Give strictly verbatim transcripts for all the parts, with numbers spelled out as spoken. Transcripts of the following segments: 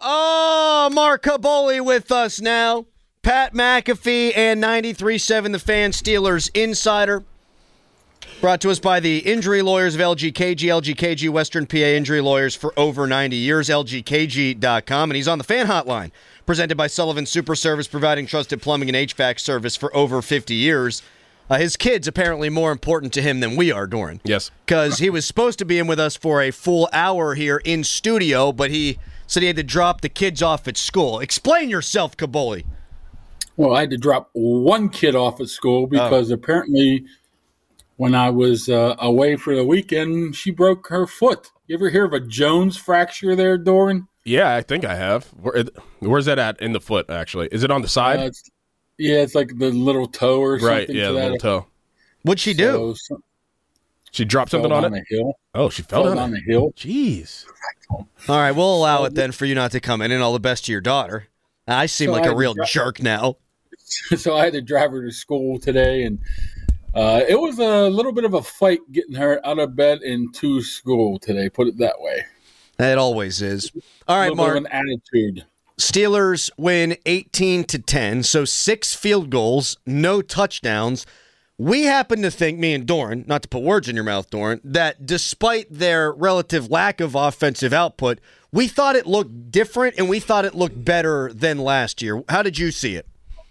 Oh, Mark Kaboly with us now. Pat McAfee and ninety-three point seven The Fan Steelers Insider. Brought to us by the injury lawyers of L G K G. L G K G, Western P A injury lawyers for over ninety years. L G K G dot com. And he's on the Fan Hotline. Presented by Sullivan Super Service, providing trusted plumbing and H V A C service for over fifty years. Uh, his kid's apparently more important to him than we are, Doran. Yes. Because he was supposed to be in with us for a full hour here in studio, but he said he had to drop the kids off at school. Explain yourself, Kaboly. Well, I had to drop one kid off at school because oh. apparently when I was uh, away for the weekend, she broke her foot. You ever hear of a Jones fracture there, Doran? Yeah, I think I have. Where, where's that at in the foot, actually? Is it on the side? Uh, it's, yeah, it's like the little toe or something. Right, yeah, to the that. little toe. What'd she do? So, so, she dropped something on down it? A hill. Oh, she fell, fell down, down a hill. Jeez. All right, we'll allow it then for you not to come in, and all the best to your daughter. I seem so like I a real dri- jerk now. So I had to drive her to school today, and uh, it was a little bit of a fight getting her out of bed and to school today, put it that way. It always is. All right, Mark. Bit of an attitude. Steelers win eighteen to ten, so six field goals, no touchdowns. We happen to think, me and Doran, not to put words in your mouth, Doran, that despite their relative lack of offensive output, we thought it looked different and we thought it looked better than last year. How did you see it?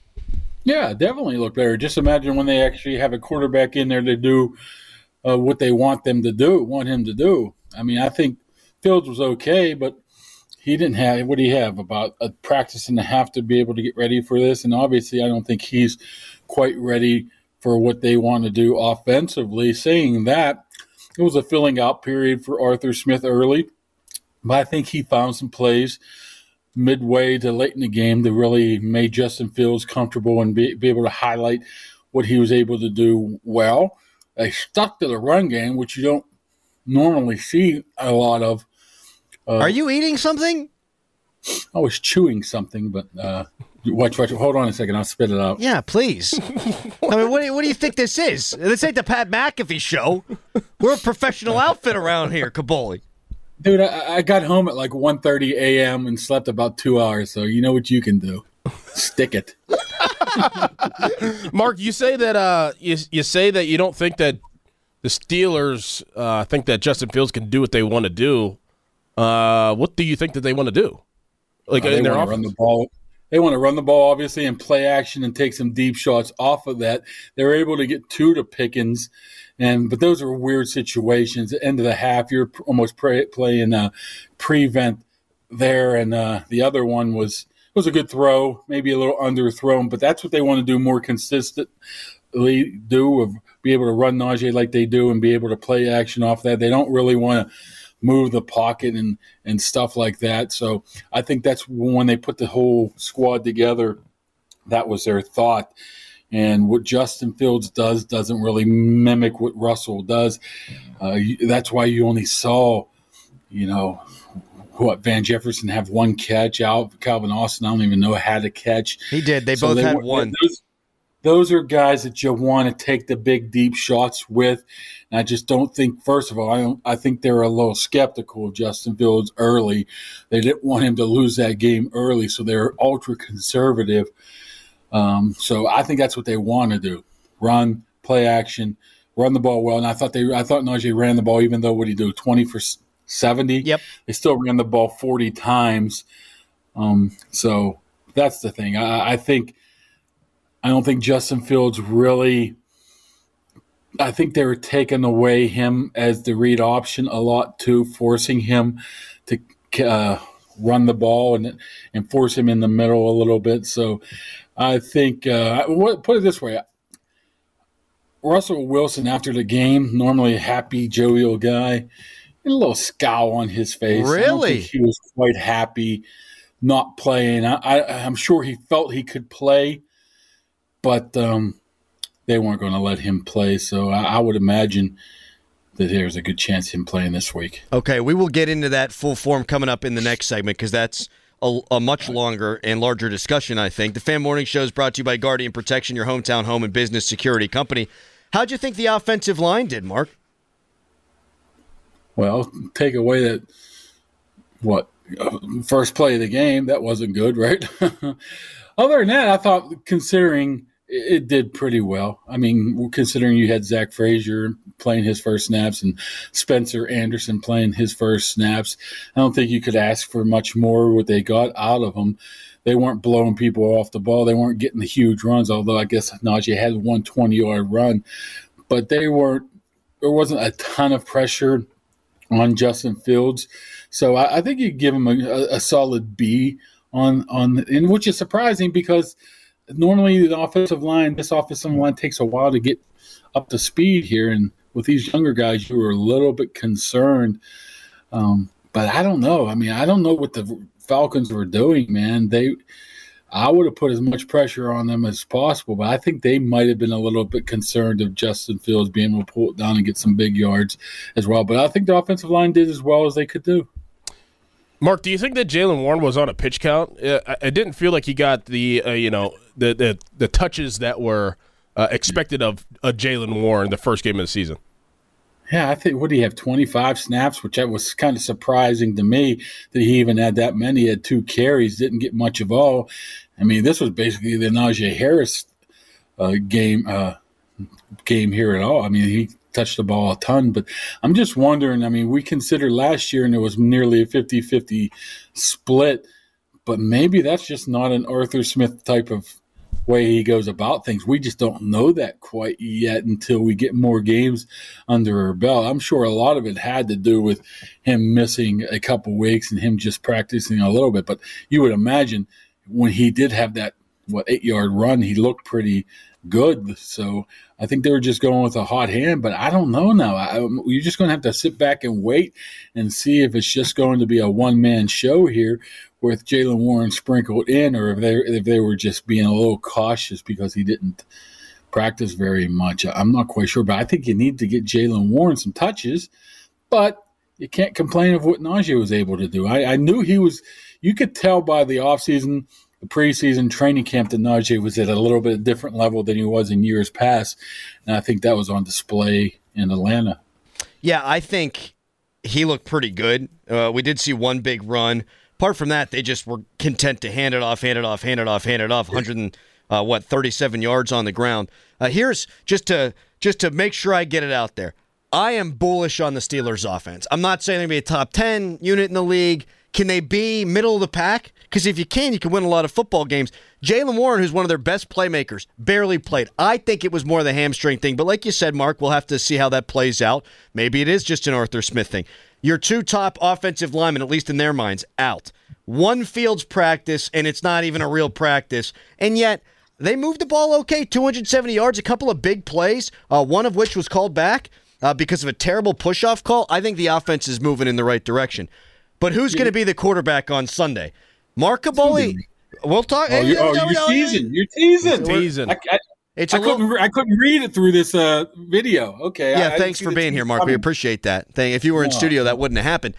Yeah, definitely looked better. Just imagine when they actually have a quarterback in there to do uh, what they want them to do, want him to do. I mean, I think Fields was okay, but he didn't have – what do you have, about a practice and a half to be able to get ready for this? And obviously I don't think he's quite ready for what they want to do offensively. Saying that, it was a filling out period for Arthur Smith early, but I think he found some plays midway to late in the game to really make Justin Fields comfortable and be, be able to highlight what he was able to do well. They stuck to the run game, which you don't normally see a lot of. Uh, Are you eating something? I was chewing something, but uh, watch, watch. Hold on a second. I'll spit it out. Yeah, please. I mean, what do, you, what do you think this is? This ain't the Pat McAfee show. We're a professional outfit around here, Kaboly. Dude, I, I got home at like one thirty a.m. and slept about two hours, so you know what you can do. Stick it. Mark, you say that uh, you, you say that you don't think that the Steelers uh, think that Justin Fields can do what they want to do. Uh, what do you think that they want to do? Like uh, in their offense? Run the ball. They want to run the ball, obviously, and play action and take some deep shots off of that. They were able to get two to Pickens, and but those are weird situations. At the end of the half, you're almost play, playing uh, prevent there, and uh, the other one was was a good throw, maybe a little underthrown, but that's what they want to do more consistently. Do of be able to run Najee like they do and be able to play action off that. They don't really want to move the pocket and, and stuff like that. So I think that's when they put the whole squad together, that was their thought. And what Justin Fields does doesn't really mimic what Russell does. Uh, that's why you only saw, you know, what, Van Jefferson have one catch out. Calvin Austin, I don't even know how to catch. He did. They so both they, had one. Those, those are guys that you want to take the big, deep shots with. And I just don't think, first of all, I don't, I think they're a little skeptical of Justin Fields early. They didn't want him to lose that game early, so they're ultra conservative. Um, so I think that's what they want to do: run, play action, run the ball well. And I thought they, I thought Najee ran the ball, even though what he do twenty for seventy. Yep, they still ran the ball forty times. Um, so that's the thing. I, I think. I don't think Justin Fields really – I think they were taking away him as the read option a lot too, forcing him to uh, run the ball and and force him in the middle a little bit. So I think uh, – put it this way. Russell Wilson, after the game, normally a happy, jovial guy, a little scowl on his face. Really? I don't think he was quite happy not playing. I, I, I'm sure he felt he could play. But um, they weren't going to let him play, so I, I would imagine that there's a good chance him playing this week. Okay, we will get into that full form coming up in the next segment because that's a, a much longer and larger discussion, I think. The Fan Morning Show is brought to you by Guardian Protection, your hometown home and business security company. How'd you think the offensive line did, Mark? Well, take away that, what, first play of the game. That wasn't good, right? Other than that, I thought considering it did pretty well. I mean, considering you had Zach Frazier playing his first snaps and Spencer Anderson playing his first snaps, I don't think you could ask for much more what they got out of them. They weren't blowing people off the ball. They weren't getting the huge runs, although I guess Najee had one twenty-yard run. But they weren't – there wasn't a ton of pressure on Justin Fields. So I, I think you give him a, a solid B on, on – and which is surprising because normally the offensive line – this offensive line takes a while to get up to speed here. And with these younger guys, you were a little bit concerned. Um, but I don't know. I mean, I don't know what the – Falcons were doing, man. They, I would have put as much pressure on them as possible, but I think they might have been a little bit concerned of Justin Fields being able to pull it down and get some big yards as well. But I think the offensive line did as well as they could do. Mark, do you think that Jaylen Warren was on a pitch count? I, I didn't feel like he got the uh, you know the, the the touches that were uh, expected of uh, Jaylen Warren the first game of the season. Yeah, I think, what did he have, twenty-five snaps, which that was kind of surprising to me that he even had that many. He had two carries, didn't get much of all. I mean, this was basically the Najee Harris uh, game uh, game here at all. I mean, he touched the ball a ton, but I'm just wondering, I mean, we considered last year and it was nearly a fifty-fifty split, but maybe that's just not an Arthur Smith type of way he goes about things. We just don't know that quite yet until we get more games under our belt. I'm sure a lot of it had to do with him missing a couple weeks and him just practicing a little bit. But you would imagine when he did have that, what, eight-yard run, he looked pretty good. So I think they were just going with a hot hand, but I don't know now. I, you're just going to have to sit back and wait and see if it's just going to be a one-man show here with Jaylen Warren sprinkled in, or if they if they were just being a little cautious because he didn't practice very much. I'm not quite sure, but I think you need to get Jaylen Warren some touches, but you can't complain of what Najee was able to do. I, I knew he was – you could tell by the offseason, the preseason training camp that Najee was at a little bit different level than he was in years past, and I think that was on display in Atlanta. Yeah, I think he looked pretty good. Uh, we did see one big run. Apart from that, they just were content to hand it off, hand it off, hand it off, hand it off. one hundred, uh, what, thirty-seven yards on the ground. Uh, here's just to just to make sure I get it out there. I am bullish on the Steelers' offense. I'm not saying they're going to be a top ten unit in the league. Can they be middle of the pack? Because if you can, you can win a lot of football games. Jaylen Warren, who's one of their best playmakers, barely played. I think it was more the hamstring thing. But like you said, Mark, we'll have to see how that plays out. Maybe it is just an Arthur Smith thing. Your two top offensive linemen, at least in their minds, out. One Fields practice, and it's not even a real practice. And yet, they moved the ball okay, two hundred seventy yards, a couple of big plays, uh, one of which was called back uh, because of a terrible push-off call. I think the offense is moving in the right direction. But who's going to be the quarterback on Sunday? Mark Kaboly. We'll talk. Oh, you're, oh, you're teasing. You're teasing. teasing. I, I, It's I couldn't. Little... I couldn't read it through this uh, video. Okay. Yeah. I, thanks I for being here, Mark. Coming. We appreciate that. Thing. If you were in oh. studio, that wouldn't have happened.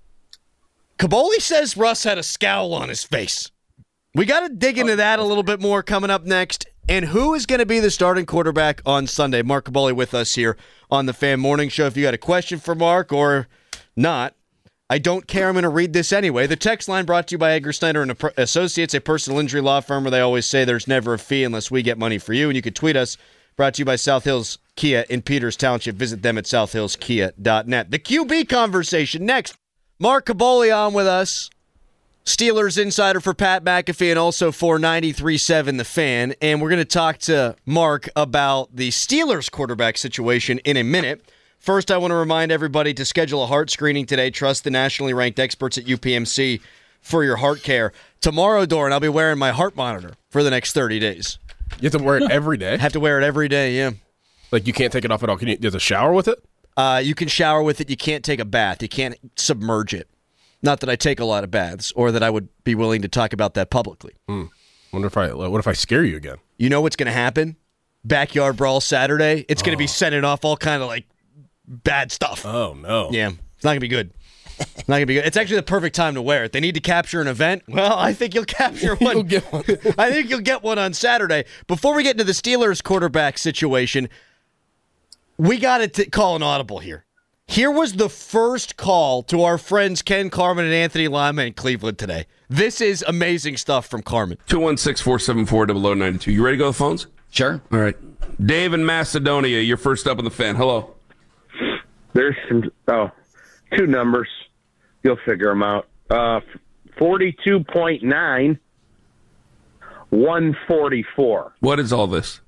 Kaboly says Russ had a scowl on his face. We got to dig into that a little bit more coming up next. And who is going to be the starting quarterback on Sunday? Mark Kaboly with us here on the Fan Morning Show. If you got a question for Mark or not, I don't care. I'm going to read this anyway. The text line brought to you by Edgar Snyder and Associates, a personal injury law firm where they always say there's never a fee unless we get money for you. And you can tweet us. Brought to you by South Hills Kia in Peters Township. Visit them at south hills kia dot net. The Q B conversation next. Mark Kaboly on with us. Steelers insider for Pat McAfee and also for ninety-three point seven The Fan. And we're going to talk to Mark about the Steelers quarterback situation in a minute. First, I want to remind everybody to schedule a heart screening today. Trust the nationally ranked experts at U P M C for your heart care. Tomorrow, Doran, I'll be wearing my heart monitor for the next thirty days. You have to wear it every day? I have to wear it every day, yeah. Like you can't take it off at all? Can you, you have to shower with it? Uh, you can shower with it. You can't take a bath. You can't submerge it. Not that I take a lot of baths or that I would be willing to talk about that publicly. Hmm. Wonder if I, what if I scare you again? You know what's going to happen? Backyard Brawl Saturday. It's oh. going to be sending off all kind of like bad stuff. Oh, no. Yeah. It's not going to be good. It's not going to be good. It's actually the perfect time to wear it. They need to capture an event. Well, I think you'll capture one. You'll get one. I think you'll get one on Saturday. Before we get into the Steelers quarterback situation, we got to call an audible here. Here was the first call to our friends Ken Carman and Anthony Lima in Cleveland today. This is amazing stuff from Carman. two one six, four seven four, zero zero nine two. You ready to go to the phones? Sure. All right. Dave in Macedonia, you're first up on the fan. Hello. There's some, oh, two numbers. You'll figure them out. Uh, forty-two point nine, one forty-four. What is all this?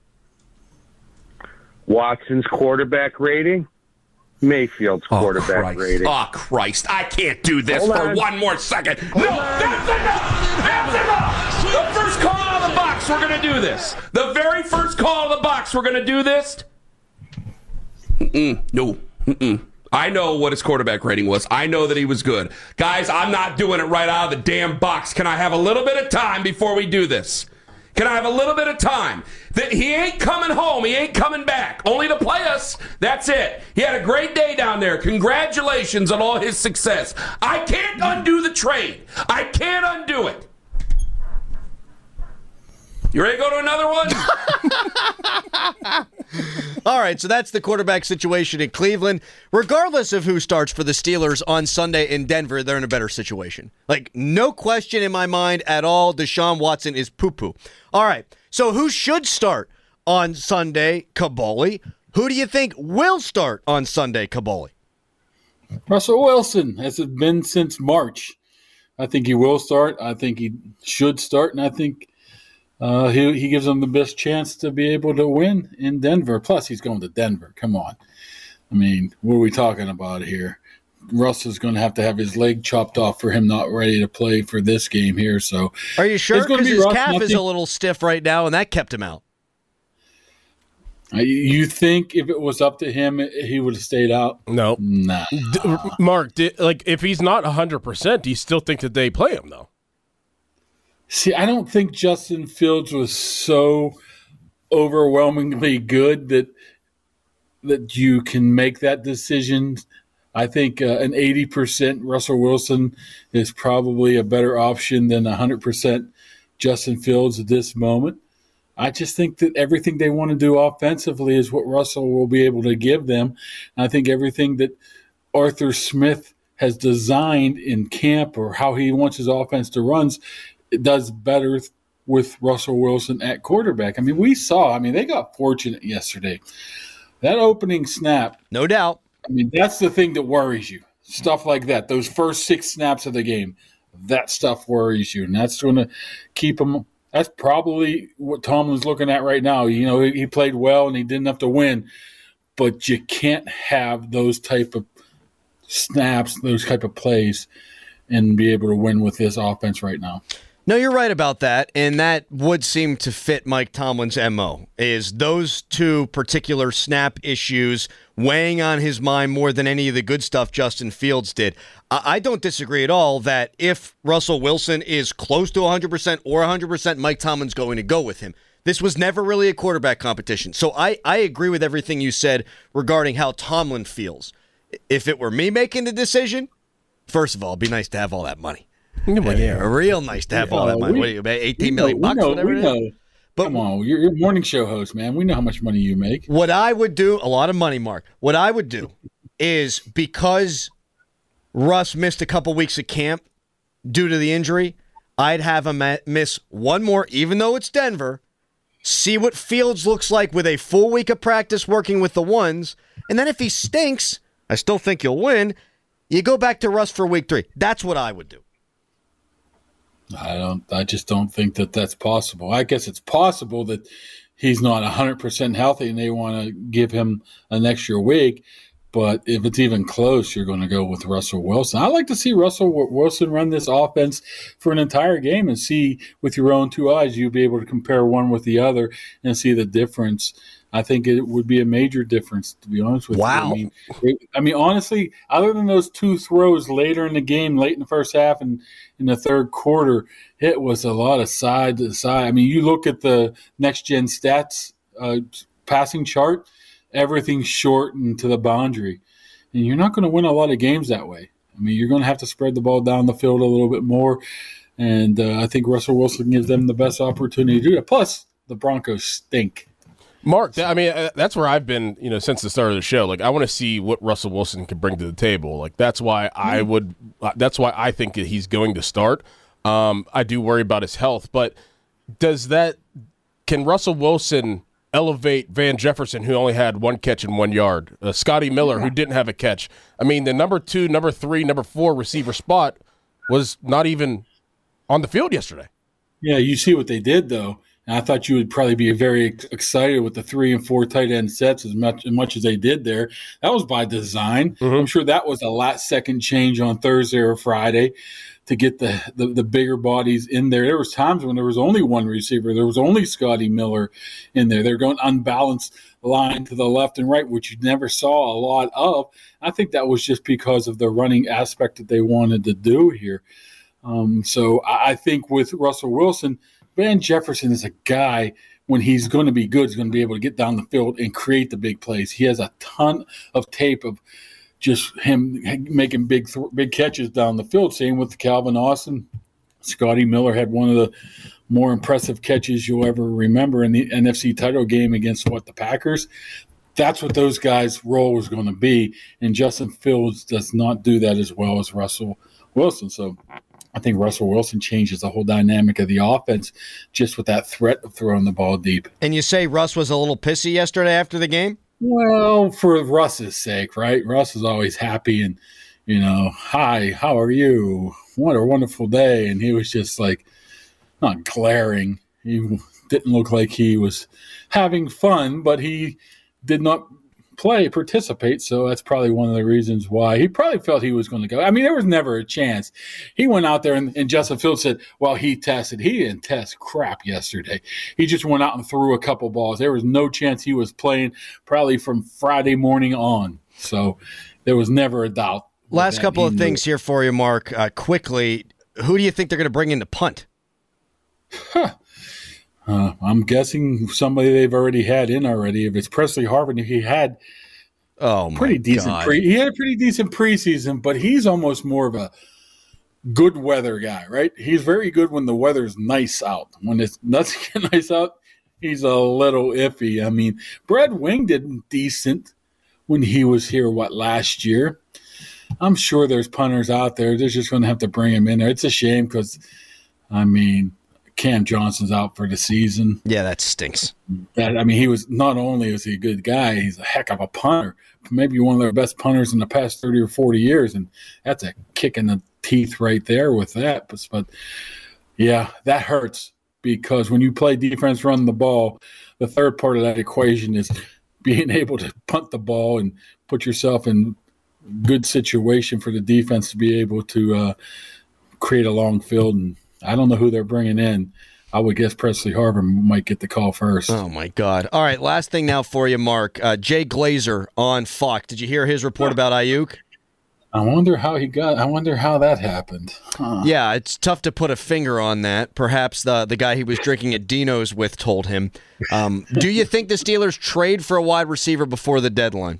Watson's quarterback rating, Mayfield's Oh, quarterback Christ. rating. Oh, Christ. I can't do this Hold for on. one more second. No, that's enough. That's enough. The first call out of the box, we're going to do this. The very first call out of the box, we're going to do this. Mm-mm. No. Mm-mm. I know what his quarterback rating was. I know that he was good. Guys, I'm not doing it right out of the damn box. Can I have a little bit of time before we do this? Can I have a little bit of time? That he ain't coming home. He ain't coming back. Only to play us. That's it. He had a great day down there. Congratulations on all his success. I can't undo the trade. I can't undo it. You ready to go to another one? All right, so that's the quarterback situation in Cleveland. Regardless of who starts for the Steelers on Sunday in Denver, they're in a better situation. Like, no question in my mind at all, Deshaun Watson is poo-poo. All right, so who should start on Sunday, Kaboli? Who do you think will start on Sunday, Kaboli? Russell Wilson, has it been since March? I think he will start. I think he should start, and I think uh, he he gives them the best chance to be able to win in Denver. Plus, he's going to Denver. Come on. I mean, what are we talking about here? Russell's going to have to have his leg chopped off for him not ready to play for this game here. So, Are you sure? It's gonna Because be his rough, calf and I is think- a little stiff right now, and that kept him out. uh, you think if it was up to him, he would have stayed out? No. Nah. D- Mark, di- like if he's not one hundred percent, do you still think that they play him, though? See, I don't think Justin Fields was so overwhelmingly good that that you can make that decision. I think uh, an eighty percent Russell Wilson is probably a better option than one hundred percent Justin Fields at this moment. I just think that everything they want to do offensively is what Russell will be able to give them. And I think everything that Arthur Smith has designed in camp or how he wants his offense to run, it does better with Russell Wilson at quarterback. I mean, we saw, I mean, they got fortunate yesterday. That opening snap, No doubt. I mean, that's the thing that worries you. Stuff like that. Those first six snaps of the game, that stuff worries you. And that's going to keep them. That's probably what Tomlin's looking at right now. You know, he, he played well and he didn't have to win. But you can't have those type of snaps, those type of plays, and be able to win with this offense right now. No, you're right about that, and that would seem to fit Mike Tomlin's M O, is those two particular snap issues weighing on his mind more than any of the good stuff Justin Fields did. I, I don't disagree at all that if Russell Wilson is close to one hundred percent or one hundred percent, Mike Tomlin's going to go with him. This was never really a quarterback competition. So I, I agree with everything you said regarding how Tomlin feels. If it were me making the decision, first of all, it'd be nice to have all that money. Yeah, real nice to have all that money. we- What are you, about We eighteen know, million we bucks, know, whatever we it is? know. But Come on, you're, you're a morning show host, man. We know how much money you make. what I would do, a lot of money, Mark. What I would do is because Russ missed a couple weeks of camp due to the injury, I'd have him ma- miss one more, even though it's Denver, see what Fields looks like with a full week of practice working with the ones, and then if he stinks, I still think you'll win, you go back to Russ for week three. That's what I would do. I don't. I just don't think that that's possible. I guess it's possible that he's not one hundred percent healthy and they want to give him an extra week. But if it's even close, you're going to go with Russell Wilson. I like to see Russell Wilson run this offense for an entire game and see with your own two eyes, you'll be able to compare one with the other and see the difference. I think it would be a major difference, to be honest with Wow. you. I mean, it, I mean, honestly, other than those two throws later in the game, late in the first half and in the third quarter, it was a lot of side to side. I mean, you look at the next-gen stats uh, passing chart, everything's short and to the boundary. And you're not going to win a lot of games that way. I mean, you're going to have to spread the ball down the field a little bit more. And uh, I think Russell Wilson gives them the best opportunity to do that. Plus, the Broncos stink. Mark, I mean, uh, that's where I've been, you know, since the start of the show. Like, I want to see what Russell Wilson can bring to the table. Like, that's why I would. Uh, that's why I think that he's going to start. Um, I do worry about his health, but does that? Can Russell Wilson elevate Van Jefferson, who only had one catch and one yard? Uh, Scotty Miller, who didn't have a catch. I mean, the number two, number three, number four receiver spot was not even on the field yesterday. Yeah, you see what they did though. And I thought you would probably be very excited with the three and four tight end sets as much, as much as they did there. That was by design. Mm-hmm. I'm sure that was a last second change on Thursday or Friday to get the, the, the bigger bodies in there. There was times when there was only one receiver. There was only Scotty Miller in there. They're going unbalanced line to the left and right, which you never saw a lot of. I think that was just because of the running aspect that they wanted to do here. Um, so I think with Russell Wilson, Van Jefferson is a guy, when he's going to be good, he's going to be able to get down the field and create the big plays. He has a ton of tape of just him making big big catches down the field. Same with Calvin Austin. Scotty Miller had one of the more impressive catches you'll ever remember in the N F C title game against, what, the Packers. That's what those guys' role was going to be, and Justin Fields does not do that as well as Russell Wilson. So I think Russell Wilson changes the whole dynamic of the offense just with that threat of throwing the ball deep. And you say Russ was a little pissy yesterday after the game? Well, for Russ's sake, right? Russ is always happy and, you know, hi, how are you? What a wonderful day. And he was just like, not glaring. He didn't look like he was having fun, but he did not play, participate, so that's probably one of the reasons why he probably felt he was going to go. I mean, there was never a chance. He went out there, and, and Justin Fields said, well, he tested. He didn't test crap yesterday. He just went out and threw a couple balls. There was no chance he was playing probably from Friday morning on, so there was never a doubt. Last couple of things here for you, Mark. Uh, quickly, who do you think they're going to bring in to punt? Huh. Uh, I'm guessing somebody they've already had in already. If it's Presley Harvin, he had oh my pretty decent God. Pre, he had a pretty decent preseason, but he's almost more of a good weather guy, right? He's very good when the weather's nice out. When it's not nice out, he's a little iffy. I mean, Brad Wing did decent when he was here, what, last year? I'm sure there's punters out there. They're just going to have to bring him in there. It's a shame because, I mean, Cam Johnson's out for the season. Yeah, that stinks. That, I mean, he was not only is he a good guy, he's a heck of a punter. Maybe one of their best punters in the past thirty or forty years, and that's a kick in the teeth right there with that. But, but yeah, that hurts because when you play defense, run the ball, the third part of that equation is being able to punt the ball and put yourself in good situation for the defense to be able to uh, create a long field. And I don't know who they're bringing in. I would guess Presley Harvin might get the call first. Oh, my God. All right, last thing now for you, Mark. Uh, Jay Glazer on Fox. Did you hear his report about Ayuk? I wonder how he got – I wonder how that happened. Huh. Yeah, it's tough to put a finger on that. Perhaps the, the guy he was drinking at Dino's with told him. Um, do you think the Steelers trade for a wide receiver before the deadline?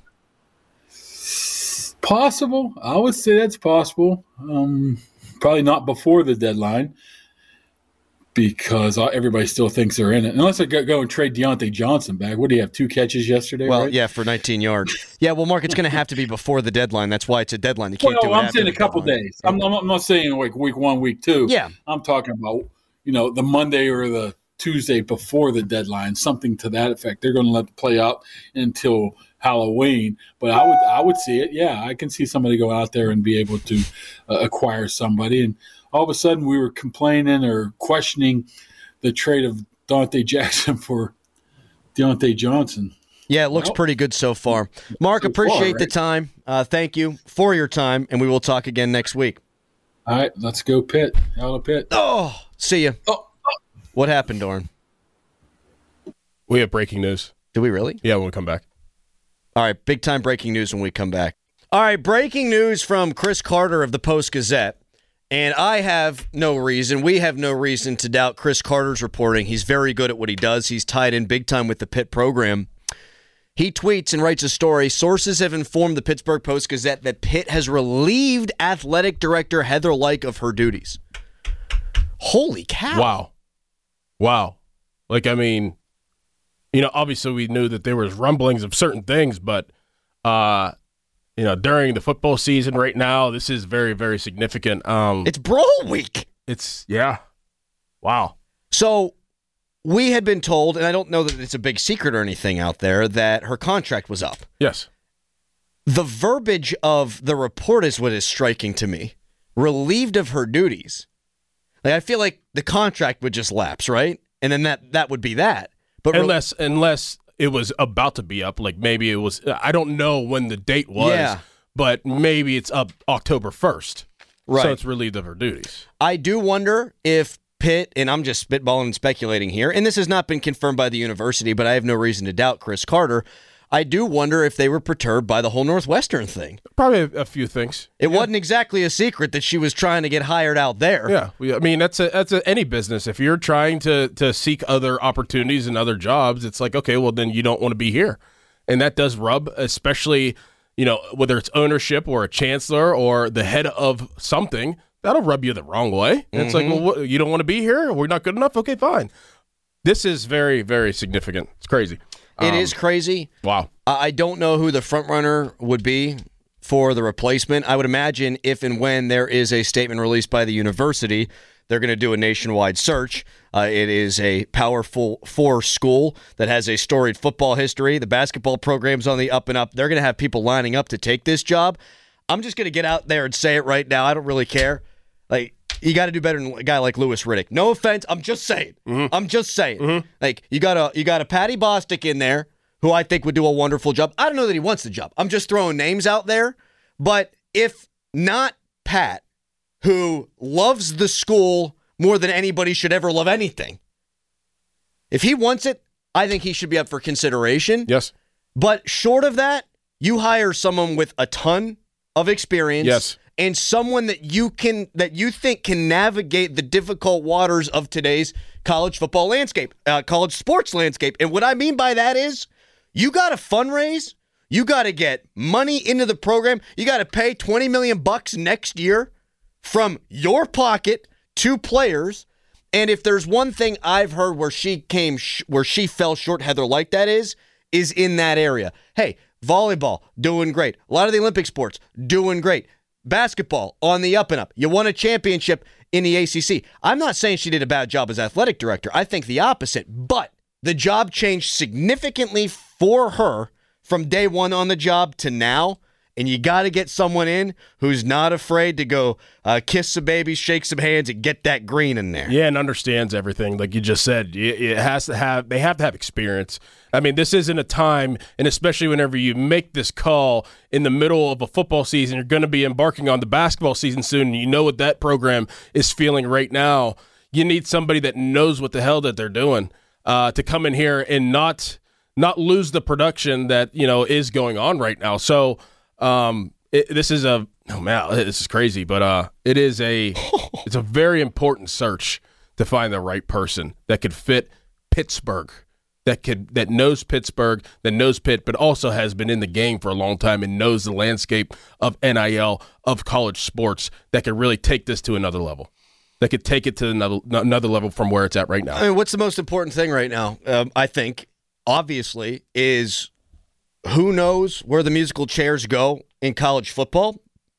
Possible. I would say that's possible. Um Probably not before the deadline because everybody still thinks they're in it. Unless they go and trade Deontay Johnson back. What do you have, two catches yesterday? Well, right? yeah, for nineteen yards. Yeah, well, Mark, it's going to have to be before the deadline. That's why it's a deadline. You can't well, do it I'm after saying the a couple deadline. days. I'm, I'm not saying like week one, week two. Yeah. I'm talking about, you know, the Monday or the Tuesday before the deadline, something to that effect. They're going to let it play out until Halloween, but I would I would see it. Yeah, I can see somebody go out there and be able to uh, acquire somebody. And all of a sudden, we were complaining or questioning the trade of Dante Jackson for Deontay Johnson. Yeah, it looks well, pretty good so far. Mark, so appreciate far, right? the time. Uh, thank you for your time, and we will talk again next week. All right, let's go Pitt. Out of Pitt. Oh, see you. Oh, oh. What happened, Doran? We have breaking news. Do we really? Yeah, when we come back. All right, big time breaking news when we come back. All right, breaking news from Chris Carter of the Post-Gazette. And I have no reason, we have no reason to doubt Chris Carter's reporting. He's very good at what he does. He's tied in big time with the Pitt program. He tweets and writes a story. Sources have informed the Pittsburgh Post-Gazette that Pitt has relieved athletic director Heather Lyke of her duties. Holy cow. Wow. Wow. Like, I mean, you know, obviously we knew that there was rumblings of certain things, but, uh, you know, during the football season right now, this is very, very significant. Um, It's Brawl Week. it's, yeah. Wow. So we had been told, and I don't know that it's a big secret or anything out there, that her contract was up. Yes. The verbiage of the report is what is striking to me. Relieved of her duties. Like, I feel like the contract would just lapse, right? And then that, that would be that. But Unless, unless it was about to be up, like maybe it was, I don't know when the date was, Yeah. but maybe it's up October first. Right. So it's relieved of her duties. I do wonder if Pitt, and I'm just spitballing and speculating here, and this has not been confirmed by the university, but I have no reason to doubt Chris Carter. I do wonder if they were perturbed by the whole Northwestern thing. Probably a, a few things. It yeah. wasn't exactly a secret that she was trying to get hired out there. Yeah, we, I mean that's a that's a, any business. If you're trying to to seek other opportunities and other jobs, it's like, okay, well then you don't want to be here, and that does rub, especially, you know, whether it's ownership or a chancellor or the head of something, that'll rub you the wrong way. And it's like, well, what, you don't want to be here? We're not good enough? Okay, fine. This is very, very significant. It's crazy. It Um, is crazy. Wow. I I don't know who the front runner would be for the replacement. I would imagine if and when there is a statement released by the university, they're going to do a nationwide search. Uh, it is a powerful four school that has a storied football history. The basketball program's on the up and up. They're going to have people lining up to take this job. I'm just going to get out there and say it right now. I don't really care. Like, you got to do better than a guy like Louis Riddick. No offense. I'm just saying. Mm-hmm. I'm just saying. Mm-hmm. Like, you got a you got a Patty Bostic in there who I think would do a wonderful job. I don't know that he wants the job. I'm just throwing names out there. But if not Pat, who loves the school more than anybody should ever love anything, if he wants it, I think he should be up for consideration. Yes. But short of that, you hire someone with a ton of experience. Yes. And someone that you can that you think can navigate the difficult waters of today's college football landscape, uh, college sports landscape. And what I mean by that is, you got to fundraise, you got to get money into the program, you got to pay twenty million bucks next year from your pocket to players. And if there's one thing I've heard where she came, sh- where she fell short, Heather, like that is, is in that area. Hey, volleyball doing great. A lot of the Olympic sports doing great. Basketball on the up and up. You won a championship in the A C C. I'm not saying she did a bad job as athletic director. I think the opposite. But the job changed significantly for her from day one on the job to now. And you got to get someone in who's not afraid to go uh, kiss some babies, shake some hands, and get that green in there. Yeah, and understands everything, like you just said. It, it has to have. They have to have experience. I mean, this isn't a time, and especially whenever you make this call in the middle of a football season, you're going to be embarking on the basketball season soon, and you know what that program is feeling right now. You need somebody that knows what the hell that they're doing uh, to come in here and not not lose the production that you know is going on right now. So. Um, it, this is a oh man, this is crazy, but uh, it is a it's a very important search to find the right person that could fit Pittsburgh, that could that knows Pittsburgh, that knows Pitt, but also has been in the game for a long time and knows the landscape of N I L, of college sports, that could really take this to another level. That could take it to another another level from where it's at right now. I mean, what's the most important thing right now? Um, I think, obviously, is. Who knows where the musical chairs go in college football?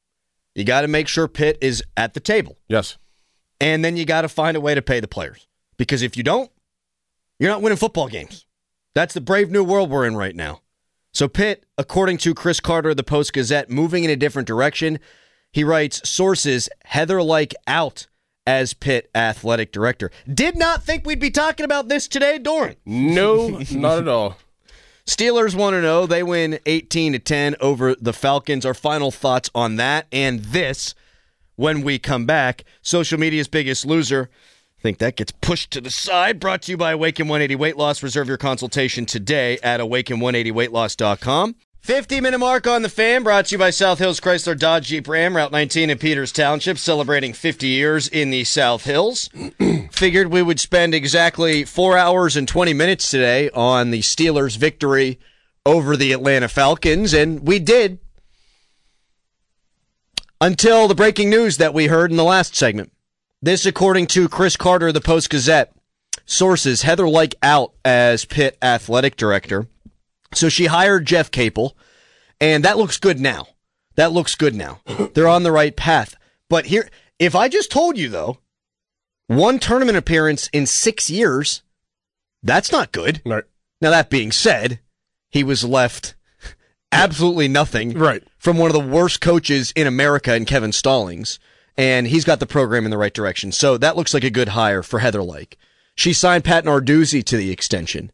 You got to make sure Pitt is at the table. Yes. And then you got to find a way to pay the players. Because if you don't, you're not winning football games. That's the brave new world we're in right now. So Pitt, according to Chris Carter of the Post-Gazette, moving in a different direction. He writes, sources, Heather Lyke out as Pitt athletic director. Did not think we'd be talking about this today, Doran. No, not at all. Steelers one and oh. They win eighteen to ten over the Falcons. Our final thoughts on that and this when we come back. Social media's biggest loser. I think that gets pushed to the side. Brought to you by Awaken one eighty Weight Loss. Reserve your consultation today at awaken one eighty weight loss dot com. fifty-minute mark on the Fan, brought to you by South Hills Chrysler Dodge Jeep Ram, Route nineteen in Peters Township, celebrating fifty years in the South Hills. Figured we would spend exactly four hours and twenty minutes today on the Steelers' victory over the Atlanta Falcons, and we did until the breaking news that we heard in the last segment. This, according to Chris Carter of the Post-Gazette. sources, Heather Lyke out as Pitt athletic director. So she hired Jeff Capel, and that looks good now. That looks good now. They're on the right path. But here, if I just told you, though, one tournament appearance in six years, that's not good. Right. Now, that being said, he was left absolutely nothing right. from one of the worst coaches in America in Kevin Stallings, and he's got the program in the right direction. So that looks like a good hire for Heather Lyke. She signed Pat Narduzzi to the extension.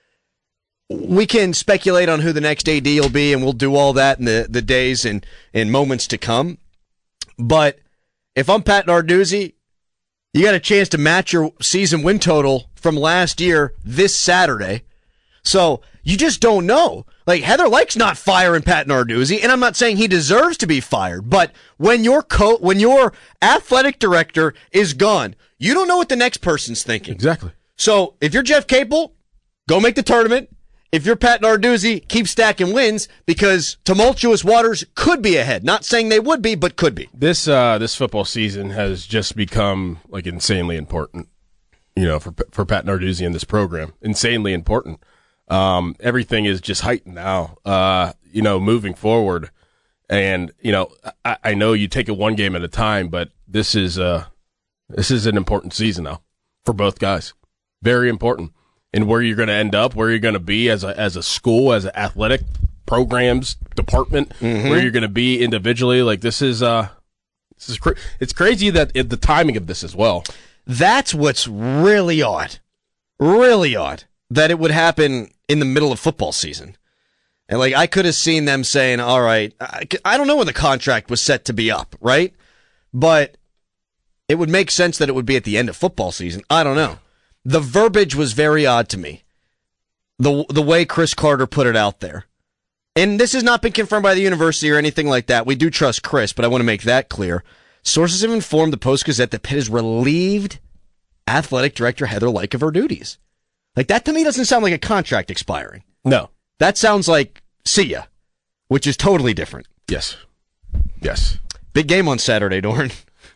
We can speculate on who the next A D will be, and we'll do all that in the, the days and, and moments to come. But if I'm Pat Narduzzi, you got a chance to match your season win total from last year this Saturday. So you just don't know. Like, Heather Lyke's not firing Pat Narduzzi, and I'm not saying he deserves to be fired, but when your co- when your athletic director is gone, you don't know what the next person's thinking. Exactly. So if you're Jeff Capel, go make the tournament. If you're Pat Narduzzi, keep stacking wins, because tumultuous waters could be ahead. Not saying they would be, but could be. This uh, this football season has just become like insanely important, you know, for for Pat Narduzzi and this program. Insanely important. Um, everything is just heightened now, uh, you know, moving forward. And, you know, I, I know you take it one game at a time, but this is uh, this is an important season now for both guys. Very important. And where you're going to end up, where you're going to be as a as a school, as an athletic programs department, mm-hmm. where you're going to be individually. Like, this is uh, this is cra- it's crazy that it, the timing of this as well. That's what's really odd, really odd, that it would happen in the middle of football season. And like, I could have seen them saying, "All right, I, I don't know when the contract was set to be up, right?" But it would make sense that it would be at the end of football season. I don't know. The verbiage was very odd to me. The the way Chris Carter put it out there. And this has not been confirmed by the university or anything like that. We do trust Chris, but I want to make that clear. Sources have informed the Post-Gazette that Pitt has relieved athletic director Heather Lyke of her duties. Like, that to me doesn't sound like a contract expiring. No. That sounds like see ya, which is totally different. Yes. Yes. Big game on Saturday, Dorn.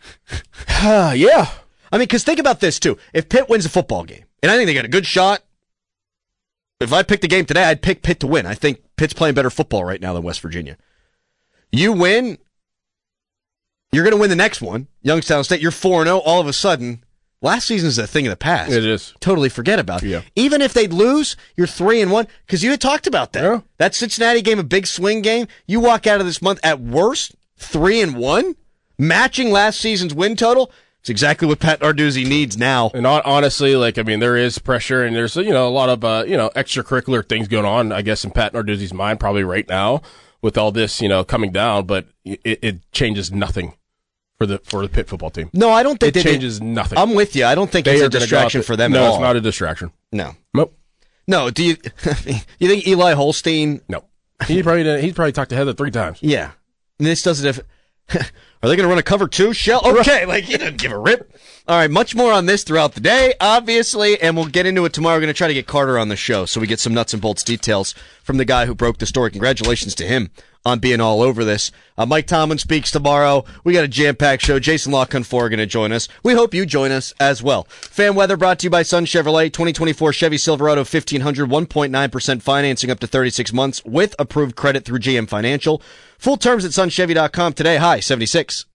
uh, yeah. I mean, because think about this, too. If Pitt wins a football game, and I think they got a good shot, if I picked the game today, I'd pick Pitt to win. I think Pitt's playing better football right now than West Virginia. You win, you're going to win the next one. Youngstown State, you're four and oh. All of a sudden, last season's a thing of the past. It is. Totally forget about it. Yeah. Even if they'd lose, you're three and one, because you had talked about that. Yeah. That Cincinnati game, a big swing game. You walk out of this month at worst, three and one, matching last season's win total. It's exactly what Pat Narduzzi needs now. And honestly, like, I mean, there is pressure, and there's, you know, a lot of, uh, you know, extracurricular things going on, I guess, in Pat Narduzzi's mind probably right now with all this, you know, coming down, but it, it changes nothing for the for the Pitt football team. No, I don't think it they changes did. nothing. I'm with you. I don't think they it's are a distraction for them no, at all. No, it's not a distraction. No. Nope. No, do you you think Eli Holstein? No. He probably did, he probably talked to Heather three times. Yeah. And this doesn't have... Are they going to run a cover two? Shell? Okay, like, he doesn't give a rip. All right, much more on this throughout the day, obviously, and we'll get into it tomorrow. We're going to try to get Carter on the show so we get some nuts and bolts details from the guy who broke the story. Congratulations to him on being all over this. Uh, Mike Tomlin speaks tomorrow. We got a jam-packed show. Jason LaConfort going to join us. We hope you join us as well. Fan weather brought to you by Sun Chevrolet. twenty twenty-four Chevy Silverado fifteen hundred, one point nine percent financing up to thirty-six months with approved credit through G M Financial. Full terms at sun chevy dot com today. High seventy-six.